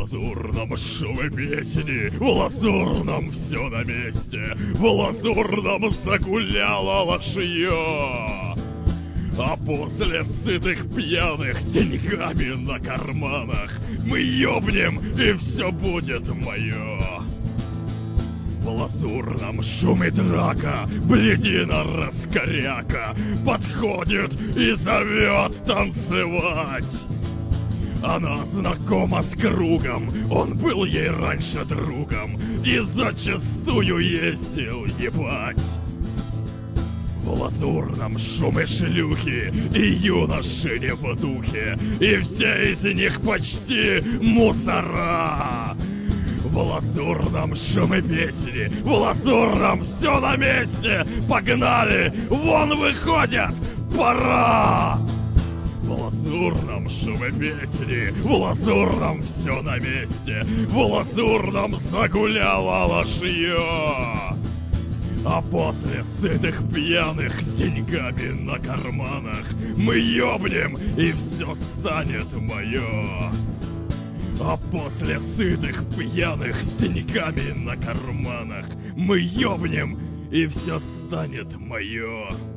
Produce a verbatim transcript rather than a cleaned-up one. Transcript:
лазурном шуме песни, в лазурном все на месте, в лазурном загуляло лошье. А после сытых пьяных с деньгами на карманах мы ёбнем, и все будет мое. В лазурном шуме драка бледина раскоряка подходит и зовет танцевать. Она знакома с кругом, он был ей раньше другом и зачастую ездил ебать. В лазурном шуме шлюхи и юноши не в духе, и все из них почти мусора. В лазурном шуме песни, в лазурном все на месте, погнали, вон выходят, пора! В лазурном шуме песни, в лазурном все на месте, в лазурном загуляло лошье. А после сытых пьяных с деньгами на карманах мы ёбнем, и все станет мое. А после сытых пьяных с деньгами на карманах мы ёбнем, и все станет мое.